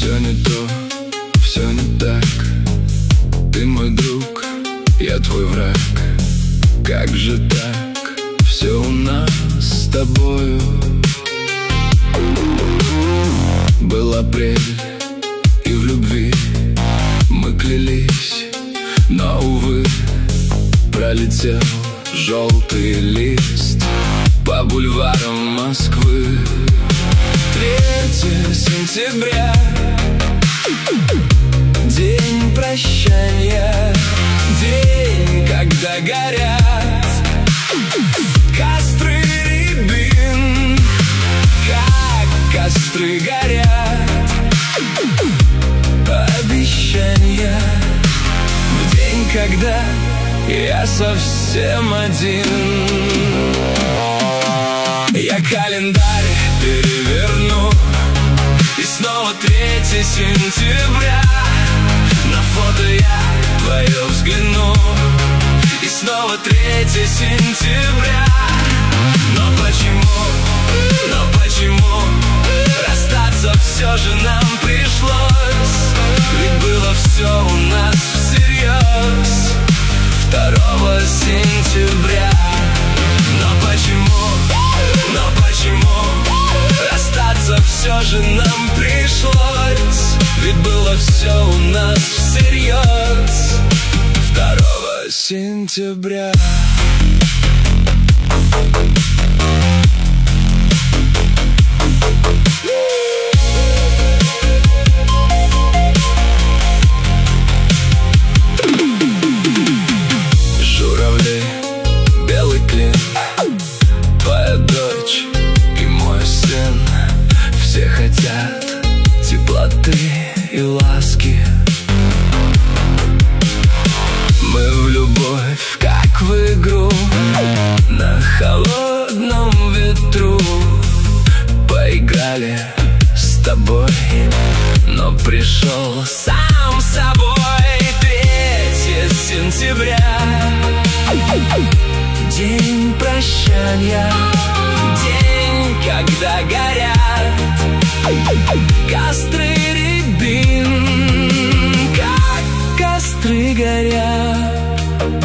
Все не то, все не так. Ты мой друг, я твой враг. Как же так? Все у нас с тобою. Был апрель, и в любви мы клялись, но, увы, пролетел желтый лист по бульварам Москвы. 3 сентября, день прощания, день, когда горят костры рябин, как костры горят обещания. В день, когда я совсем один, я календарь переверну, и снова 3 сентября. На фото я твое взгляну, и снова 3 сентября. Но почему расстаться все же нам пришлось? Ведь было все у нас всерьез 2 сентября. Но почему расстаться все же нам пришлось? Ведь было все у нас всерьез 2 сентября. Журавли, белый клин, твоя дочь и мой сын. Все хотят теплоты и ласки. Мы в любовь, как в игру, на холодном ветру поиграли с тобой, но пришел сам собой 3 сентября. День прощания, день, когда горят костры рябин, как костры горят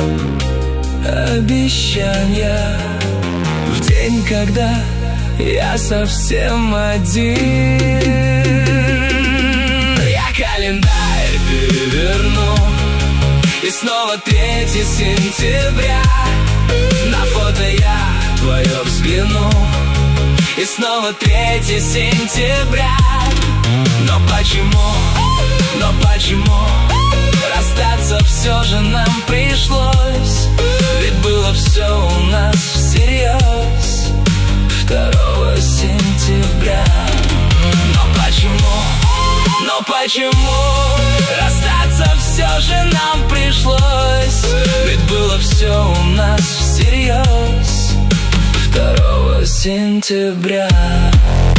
обещания. В день, когда я совсем один, я календарь переверну, и снова 3 сентября. На фото я твое взгляну, и снова 3 сентября. Но почему расстаться все же нам пришлось? Ведь было все у нас всерьез 2 сентября. Но почему расстаться все же нам пришлось? Ведь было все у нас всерьез 2 сентября.